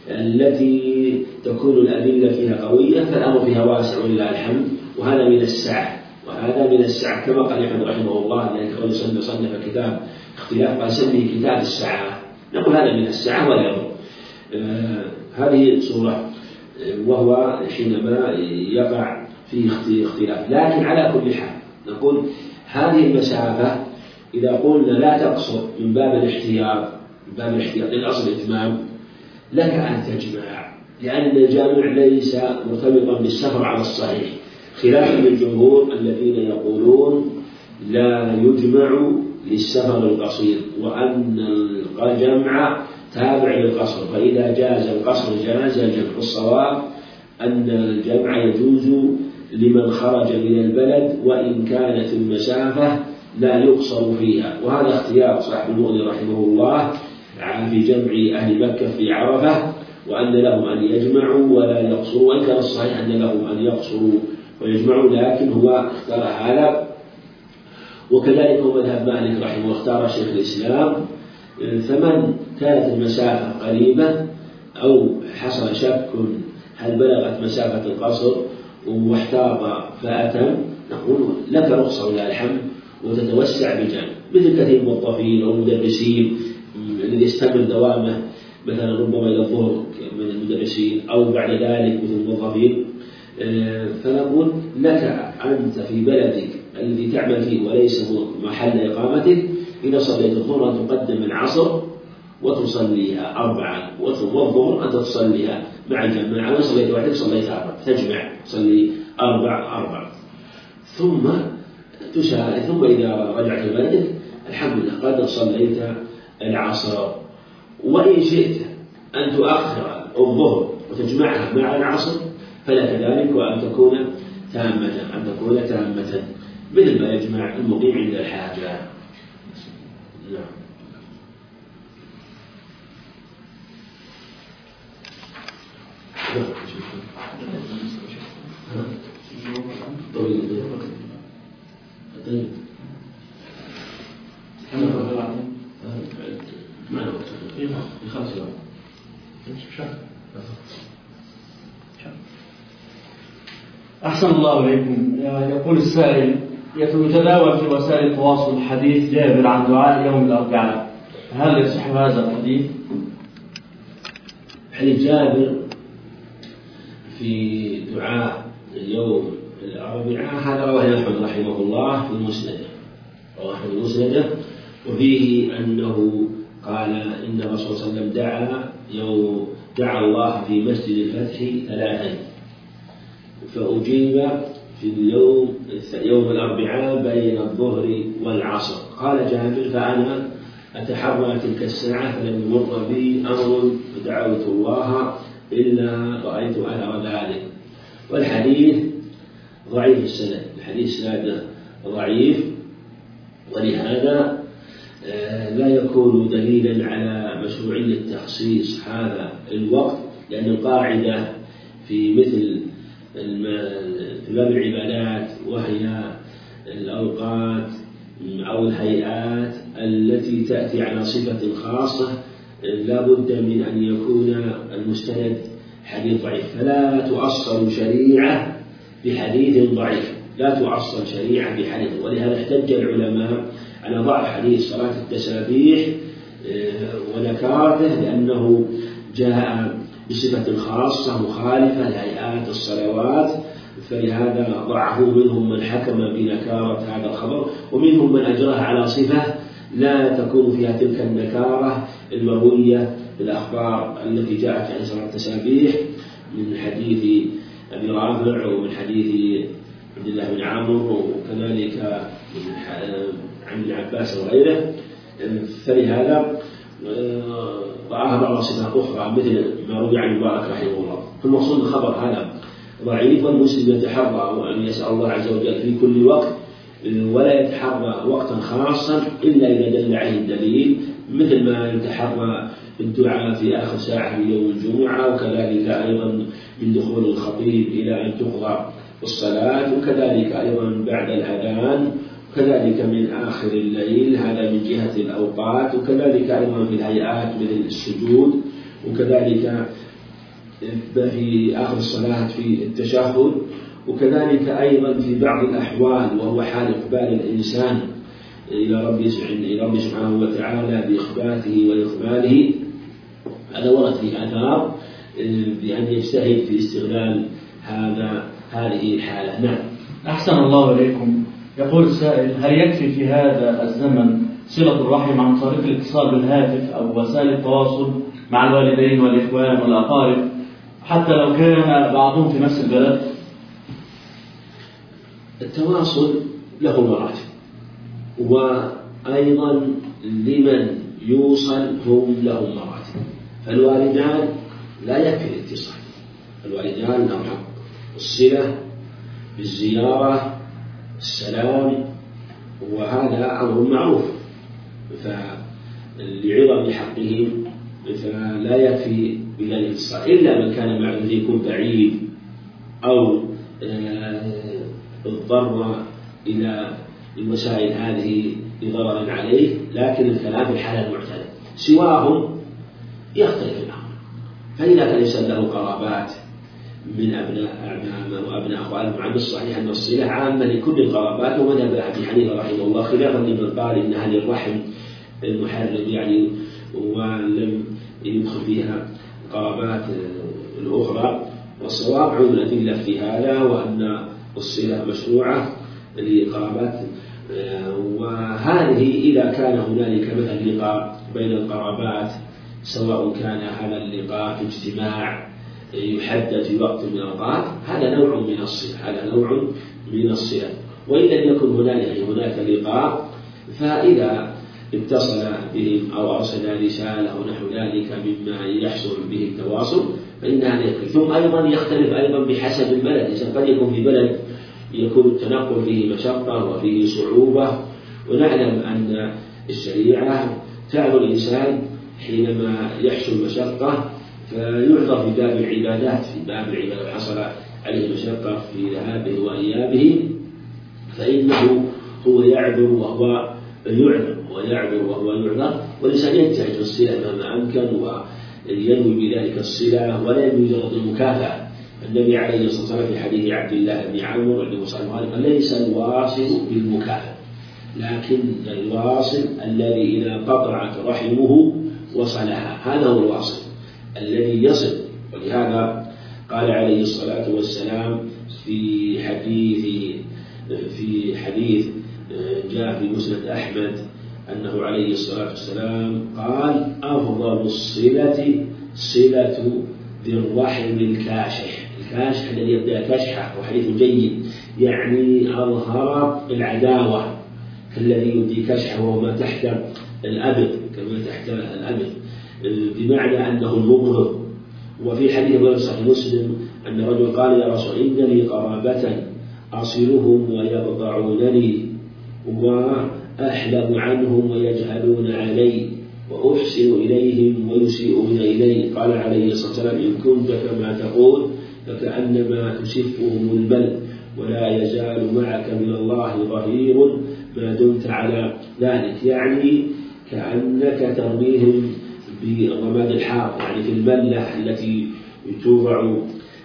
التي تكون الأدلة فيها قوية فالأمر فيها واسع ولله الحمد، وهذا من السعة كما قال أحمد رحمه الله، لأنه قال صنف كتاب اختلاف قال سميه كتاب السعة، نقول هذا من السعة ولا يضر. هذه صورة، وهو حينما يقع فيه اختلاف. لكن على كل حال نقول هذه المسافة إذا قلنا لا تقصر من باب الاحتياط للأصل الإتمام، لك أن تجمع، لأن الجامع ليس مرتبطا بالسفر على الصحيح، خلافا للجمهور الذين يقولون لا يجمع للسفر القصير، وأن الجمع تابع للقصر، فإذا جاز القصر جاز الجمع. الصواب أن الجمع يجوز لمن خرج من البلد وإن كانت المسافة لا يقصر فيها، وهذا اختيار صاحب المغني رحمه الله في جمع أهل مكة في عرفة، وأن لهم أن يجمعوا ولا يقصروا، وإن كان الصحيح أن لهم أن يقصروا ويجمعوا، لكن هو اختار هذا. وكذلك هو مذهب مالك رحمه الله، اختار شيخ الإسلام. فمن كانت المسافة قريبة أو حصل شك هل بلغت مسافة القصر واحتاط فأتم، نقول لك رخصة ولله الحمد وتتوسع بجانب، مثل كثير من الموظفين أو المدرسين الذي يستمر دوامه مثلا ربما إلى الظهر من المدرسين أو بعد ذلك مثل الموظفين. فنقول لك أنت في بلدك الذي تعمل فيه وليس محل إقامتك، إذا صليت الظهر أن تقدم العصر وتصليها 4، وثم الظهر أن تصليها مع الجماعة، وإن صليت وحدك صليت 4، تجمع تصلي 4 ثم إذا رجعت لبلدك الحمد لله قد صليت العصر. وإن شئت أن تؤخر الظهر وتجمعها مع العصر فلا كذلك، وأن تكون تامة مثل ما يجمع المقيم عند الحاجة. نعم. أحسن الله إليكم. يقول السائل: يتداول في وسائل التواصل حديث جابر عن دعاء يوم الأربعاء، هل يصح هذا الحديث؟ حديث جابر في دعاء يوم الأربعاء هذا رواه أحمد رحمه الله في مسنده، وفيه أنه قال إن الرسول صلى الله عليه وسلم دعا الله في مسجد الفتح 3 فأجيب في يوم الأربعاء بين الظهر والعصر. قال جابر: فأنا أتحرى تلك الساعة فلم يمر بي أمر فدعوت الله إلا رأيت أثر ذلك. والحديث ضعيف السند، الحديث سنده ضعيف، ولهذا لا يكون دليلا على مشروعية تخصيص هذا الوقت، لأن القاعدة في مثل باب العبادات وهي الأوقات أو الهيئات التي تأتي على صفة خاصة لا بد من أن يكون المستند حديث ضعيف، فلا تؤصل شريعة بحديث ضعيف، ولهذا احتج العلماء على ضعف حديث صلاة التسابيح ونكارته لأنه جاء بصفة خاصة مخالفة لهيئات الصلوات، فلهذا ضعه. منهم من حكم بنكارة هذا الخبر، ومنهم من أجراه على صفة لا تكون فيها تلك النكارة المروية بالأخبار التي جاءت عن صلاة التسابيح من حديث أبي رافع ومن حديث عبد الله بن عمرو وكذلك عن ابن عباس وغيره، فلهذا رآها بعض صفات أخرى مثل ما روي عن مبارك رحمه الله. فالمقصود الخبر هذا ضعيف، والمسلم يتحرى وأن يسأل الله عز وجل في كل وقت، ولا يتحرى وقتا خاصا إلا إذا دل عليه الدليل، مثل ما يتحرى الدعاء في آخر ساعة من يوم الجمعة، وكذلك أيضا من دخول الخطيب إلى أن تقضى الصلاة، وكذلك أيضا بعد الأذان، وكذلك من آخر الليل، هذا من جهة الأوقات، وكذلك أيضا في الهيئات مثل السجود، وكذلك في آخر الصلاة في التشهد، وكذلك أيضا في بعض الأحوال وهو حال إقبال الإنسان إلى رب سبحانه وتعالى بإخباته وإقباله. هذا ورد في آثار بأن يجتهد في استغلال هذه الحالة. نعم. أحسن الله إليكم. يقول السائل: هل يكفي في هذا الزمن صلة الرحم عن طريق الاتصال بالهاتف أو وسائل التواصل مع الوالدين والإخوان والأقارب حتى لو كان بعضهم في نفس البلد؟ التواصل له مراتب، وأيضا لمن يوصل هم لهم مراتب. فالوالدان لا يكفي الاتصال، الوالدان لهم حق الصلة بالزيارة السلام، وهذا أمر معروف، فلعظم حقهم فلا يكفي بذلك الاتصال، إلا من كان معه يكون بعيد أو اضطر إلى الوسائل هذه لضرر عليه، لكن الكلام في الحالة المعتادة. سواهم يختلف الأمر، فإذا كان الإنسان له قرابات من أبناء أعمامه وأبناء أخوانه، عن الصحيح أن الصلة عامة لكل القرابات، ومذهب أبي حنيفة رحمه الله خلافا لمن قال إنها للرحم المحرم يعني ولم يدخل فيها القرابات الأخرى. والصواب عود الأدلة في هذا، وأن الصلة مشروعة للقرابات، وهذه إذا كان هنالك مثلا لقاء بين القرابات، سواء كان هذا اللقاء في اجتماع يحدد في وقت من الأوقات، هذا نوع من الصلة. وإن لم يكن هناك لقاء، فإذا اتصل بهم أو أرسل رسالة أو نحو ذلك مما يحصل به التواصل فإن هذا يكفي. ثم أيضا يختلف أيضا بحسب البلد، إذا قد يكون في بلد يكون التنقل فيه مشقة وفيه صعوبة، ونعلم أن الشريعة تعذر الإنسان حينما يحصل مشقة فيعذر في باب العبادات، لو حصل عليه مشقة في ذهابه وإيابه فإنه هو يعذر وهو يعذر، والإنسان ينتهج في الصلة مهما أمكن وينوي بذلك الصلة ولا ينوي مجرد المكافأة. النبي عليه الصلاة والسلام في حديث عبد الله بن عمرو الذي وصل قال ليس الواصل بالمكافأة، لكن الواصل الذي إذا قطعت رحمه وصلها، هذا هو الواصل الذي يصل. ولهذا قال عليه الصلاة والسلام في حديث جاء في مسند أحمد أنه عليه الصلاة والسلام قال أفضل الصلة صلة ذي الرحم الكاشح الذي يبدأ كشحة، وحديث جيد يعني أظهر العداوة كالذي يبدي كشحة وهو ما تحت الأبط بمعنى أنه المظهر. وفي حديث غير صحيح مسلم أن رجل قال يا رسول إن لي قرابة أصلهم ويقطعونني وأحلم عنهم ويجهلون علي وأحسن إليهم ويسيئون إلي. قال عليه الصلاة والسلام إن كنت كما تقول فكأنما تسفهم المل ولا يزال معك من الله ظهير ما دمت على ذلك، يعني كأنك ترميهم بالرماد الحار، يعني في الملة التي توضع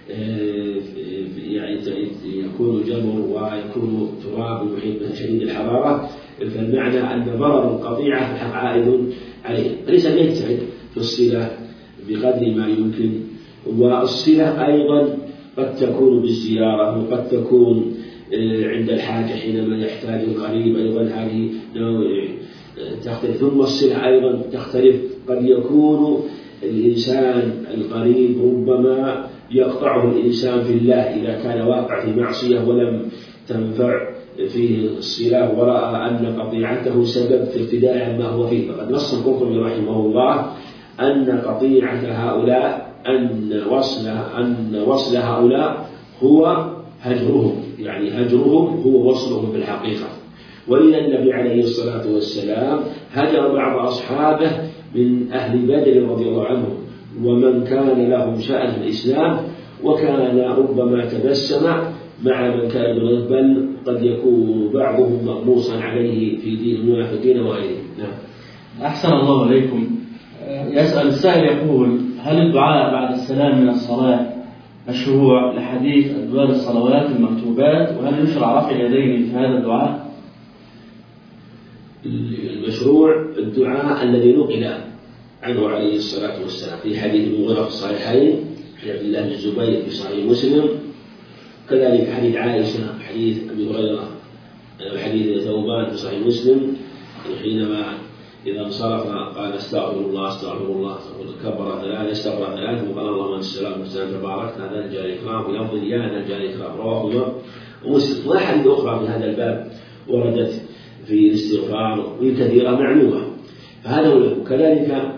يعني يكون جمر ويكون تراب محيط شديد الحرارة، فالمعنى أن ضرر القطيعة عائد عليه. فليس يجتهد في الصلة بقدر ما يمكن، والصلة أيضا قد تكون بالزيارة وقد تكون عند الحاجة حينما يحتاج القريب، أيضا هذه تختلف. ثم الصلة أيضا تختلف، قد يكون الإنسان القريب ربما يقطعه الإنسان في الله إذا كان واقع في معصية ولم تنفع فيه الصلة ورأى أن قطيعته سبب في ابتداع ما هو فيه. فقد نص القرطبي رحمه الله أن قطيعة هؤلاء أن وصل هؤلاء هو هجرهم، يعني هجرهم هو وصلهم في الحقيقة. ولذا النبي عليه الصلاة والسلام هجر بعض أصحابه من أهل بدر رضي الله عنهم ومن كان لهم شأن في الإسلام، وكان ربما تبسم مع من كان يبغض، بل قد يكون بعضهم مغموصا عليه في دين المنافقين وغيرهم. نعم. أحسن الله عليكم. يسأل السائل يقول هل الدعاء بعد السلام من الصلاة مشروع لحديث أدبار الصلوات المكتوبات، وهل يشرع رفع اليدين في هذا الدعاء؟ المشروع الدعاء الذي نقل عنه عليه الصلاة والسلام في حديث المغيرة في الصحيحين، حديث عبد الله بن الزبير في صحيح مسلم، كذلك حديث عائشة، حديث أبي هريرة، حديث ثوبان في صحيح مسلم حينما إذا انصرف قال استغفر الله كبر ثلاثة استغفر ثلاثة وقال اللهم أنت السلام والسلام تبارك هذا الجار الإكرام في لفظ يا ذا الجار الإكرام، رواه مسلم. وأحاديث أخرى في هذا الباب وردت في الاستغفار وكثيرة معلومة، فهذا هو. كذلك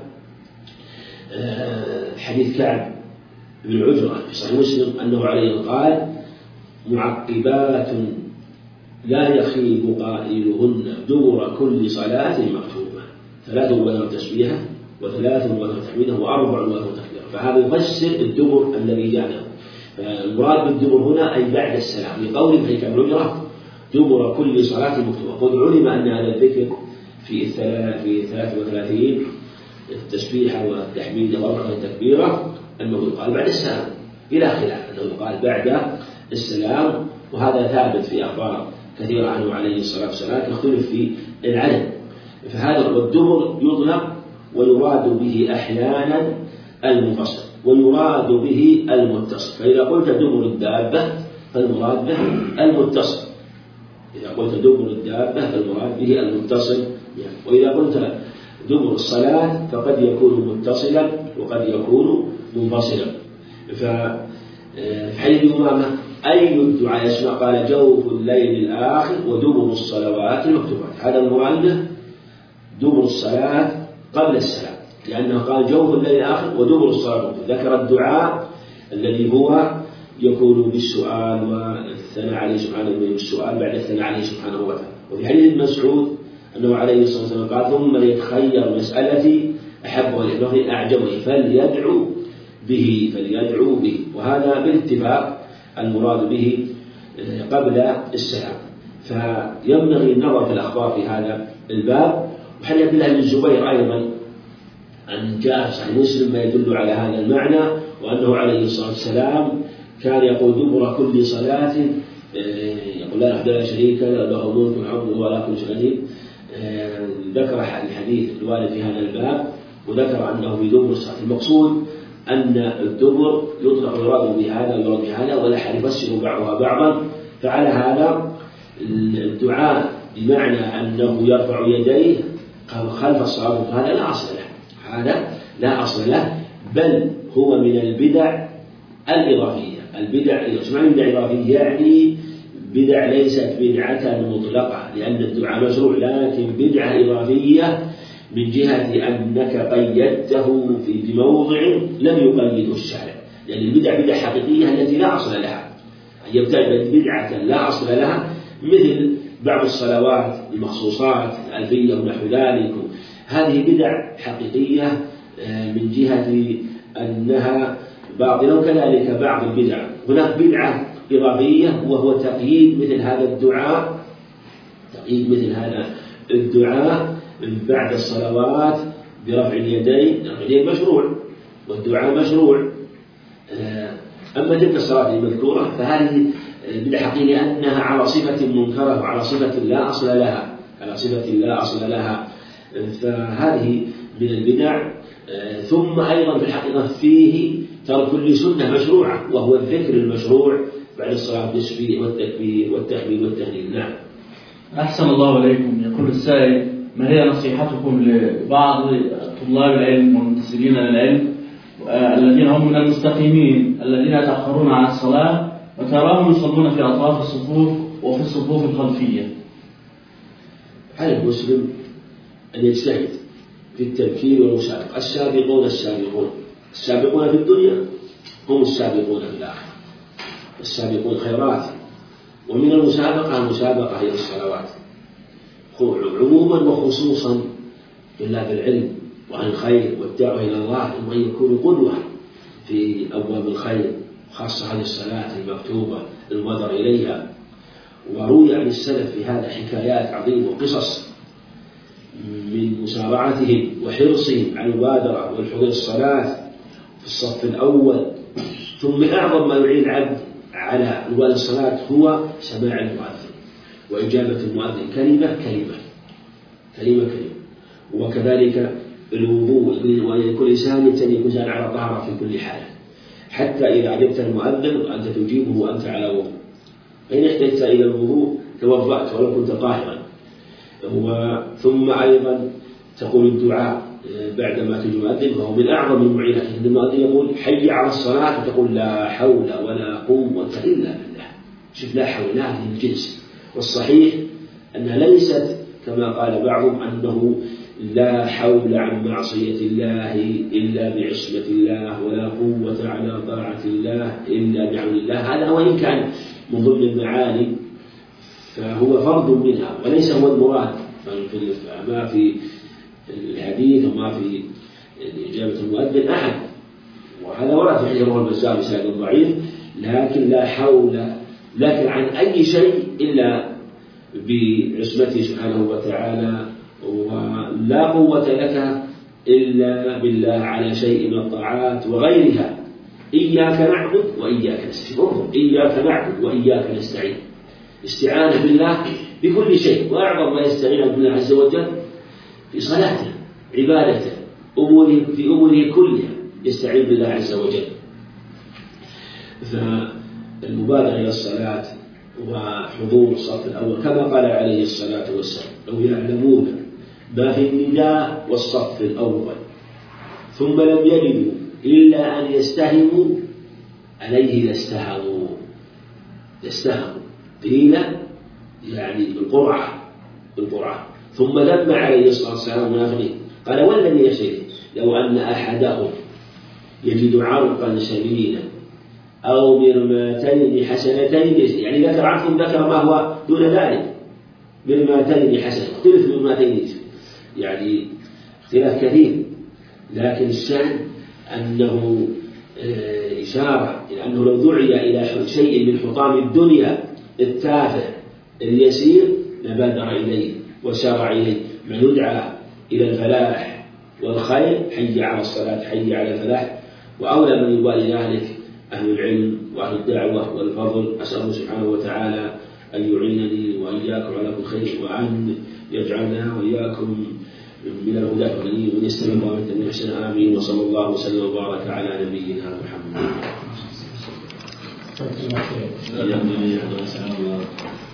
حديث كعب بن العجرة في صحيح مسلم أنه عليه قال معقبات لا يخيب قائلهن دبر كل صلاة مكتوبة، 33 تسبيحة و33 تحميدة و34 تكبيرة. فهذا يفسر الدبر الذي جاءنا. فالمراد بالدبر هنا أي بعد السلام، لقوله في كعب بن العجرة دبر كل صلاة مكتوبة. قد علم أن هذا الذكر في 33 التسبيحة والتحميد و4 تكبيرة أنه يقال بعد السلام، إلى خلاف أنه يقال بعد السلام، وهذا ثابت في أخبار كثيرة عنه عليه الصلاة والسلام، يختلف في العدد. فهذا الدبر يطلق ويراد به أحيانا المنفصل ويراد به المتصل. فإذا قلت دبر الدابة فالمراد به المتصل، إذا قلت دبر الدابة فالمراد به المتصل، وإذا قلت دبر الصلاة فقد يكون متصلا وقد يكون منفصلا. في حديث أمامة أي الدعاء يسمع قال جوف الليل الآخر ودبر الصلوات المكتوبات، هذا المراد به دبر الصلاة قبل السلام، لأنه قال جوف الليل الآخر ودبر الصلاة. ذكر الدعاء الذي هو يكون بالسؤال والثناء عليه سبحانه بالسؤال بعد الثناء عليه سبحانه وتعالى. وفي حديث ابن مسعود أنه عليه الصلاة والسلام قال ثم ليتخير مسألتي أحبه إليه أعجبه فليدعو به، وهذا بالاتفاق المراد به قبل السلام. فينبغي النظر في الأخبار في هذا الباب. وحديث عبد الله بن الزبير أيضا أن جاء في صحيح مسلم ما يدل على هذا المعنى، وأنه عليه الصلاة والسلام كان يقول دبر كل صلاة يقول لا وحده لا شريك له ملك الحمد ولا كل شيء قدير. ذكر الحديث الوارد في هذا الباب، وذكر أنه في دبر الصلاة. المقصود أن الدبر يطلق يراد بهذا ولا حال يفسر بعضها بعضا. فعلى هذا الدعاء بمعنى أنه يرفع يديه خلف الصلاة هذا لا أصل له، بل هو من البدع الإضافية. البدع الإضافية يعني بدع ليست بدعة مطلقة، لأن الدعاء مشروع، لكن بدعة إضافية من جهة أنك قيدته بموضع لم يقيده الشارع. لأن البدع بدعة حقيقية التي لا أصل لها، أن يبتدع بدعة لا أصل لها، مثل بعض الصلوات المخصوصات الألفية ونحو ذلك. هذه بدع حقيقية من جهة أنها باطلة. وكذلك بعض البدع هناك بدعة إضافية، وهو تقييد مثل هذا الدعاء بعد الصلوات برفع اليدين. مشروع والدعاء مشروع. أما تلك الصلاة المذكورة فهذه بدعة حقيقية لأنها على صفة منكرة وعلى صفة لا أصل لها، فهذه من البدع. ثم أيضا في الحقيقة فيه ترك كل سنة مشروعة، وهو الذكر المشروع بعد الصلاة بالتسبيح والتكبير والتحميد والتهليل. نعم. أحسن الله إليكم. يقول السائل: ما هي نصيحتكم لبعض طلاب العلم والمنتسبين للعلم الذين هم من المستقيمين الذين يتأخرون عن الصلاة وتراهم يصلون في أطراف الصفوف وفي الصفوف الخلفية؟ على المسلم أن يجتهد في التبكير والمسابقة. السابقون في الدنيا هم السابقون في الآخرة، السابقون خيرات. ومن المسابقة هي الصلوات عموما وخصوصا طلاب العلم وعن الخير والدعوة إلى الله، وأن يكونوا قدوة في أبواب الخير، خاصة هذه الصلاة المكتوبة المبادر إليها. وروي عن السلف في هذا حكايات عظيمة وقصص من مسارعتهم وحرصهم على المبادرة والحضور الصلاة في الصف الأول. ثم أعظم ما يعين العبد على أنوال الصلاة هو سماع المؤذن وإجابة المؤذن كلمة. وكذلك الوضوء، ويكون إنسان يكون على طهارة في كل حال، حتى إذا عجبت المؤذن وأنت تجيبه وأنت على وضوء. فإن احتجت إلى الوضوء توضأت ولو كنت طاهرا. ثم أيضا تقول الدعاء بعدما تجي المؤذن، فهو من أعظم المعينات. عند المؤذن يقول حي على الصلاة، وتقول لا حول ولا قوة إلا بالله. شوف، لا حول لا من الجنس. والصحيح أنها ليست كما قال بعضهم أنه لا حول عن معصية الله إلا بعصمة الله، ولا قوة على طاعة الله إلا بعون الله. هذا وإن كان من ضمن المعاني فهو فرد منها وليس هو المراد. ما في الحديث وما في إجابة المؤذن أحد، وهذا ورد في حديث رواه البزار بسند ضعيف. لكن لا حول لكن عن أي شيء إلا بعصمته سبحانه وتعالى، ولا قوة لك إلا بالله على شيء من الطاعات وغيرها. إياك نعبد وإياك نستعين. إياك نعبد وإياك نستعين، استعانة بالله بكل شيء. وأعظم ما يستعين بالله عز وجل في صلاته، عبادته، في أموره كلها يستعين بالله عز وجل. فالمبادرة إلى الصلاة وحضور الصف الأول كما قال عليه الصلاة والسلام: لو يعلمون ما في النداء والصف الأول ثم لم يجدوا إلا أن يستهموا عليه لاستهموا. قيل يعني القرعة ثم ذم عليه الصلاة والسلام المنافقين قال والذي نفسه لو أن أحدهم يجد عرقا سمينا أو مرماتين حسنتين، يعني ذكر عرق ذكر ما هو دون ذلك، مرماتين حسنة، اختلف مرماتين يعني اختلاف كثير، لكن الشأن أنه إشارة إلى أنه لو دعي إلى شيء من حطام الدنيا التافه اليسير لبادر إليه وسارع إليه. من يدعى إلى الفلاح والخير حي على الصلاة حي على الفلاح، وأولى من يبالي ذلك أهل العلم وأهل الدعوة والفضل. أسأل الله سبحانه وتعالى أن يعينني وإياكم على كل خير، وأن يجعلنا وإياكم من الهدى والغني ومن يستمع ومن يحسن. آمين. وصلى الله وسلم وبارك على نبينا محمد.